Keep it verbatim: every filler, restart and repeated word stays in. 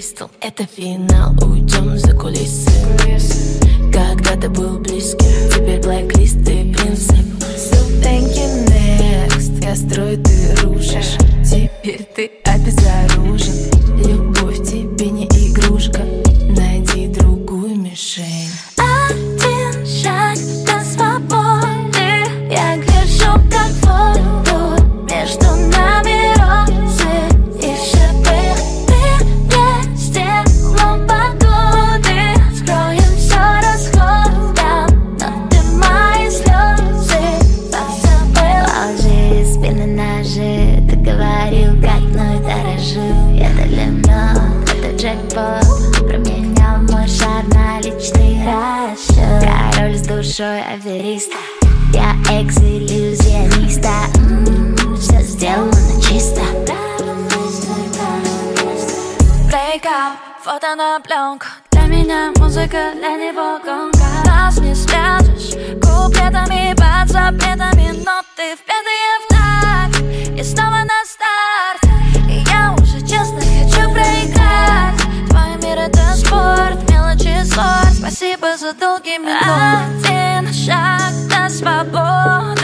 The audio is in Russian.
Кристал. Это финал, уйдем за кулисы. Когда-то был близким, теперь блэк-лист, ты принцип. So thank you next. Я строю, ты рушишь. Теперь ты обезоружен. Любовь тебе не игрушка. Найди другую мишень. Один шаг до свободы. Я гляжу, как в воду. Между нами розы и шипы. Ты не стекло погоды. Скроем все расходом, но ты мои слезы позабыл. Лжи, спины ножи. Ты говорил, как мной дорожу. Это лимит, это джекпот. Променял мой шар на личный расчет. Король с душой афериста. Я экс-иллюзиониста. М-м, все сделано чисто. Break up, фото на пленку. Для меня музыка, для него гонка. Нас не свяжешь куплетами под запретами, но ты в пятые вдаль. И снова на старт. И я уже честно хочу проиграть. Твой мир это спорт, мелочи ссор. Спасибо за долгий минут. Один шаг до свободы.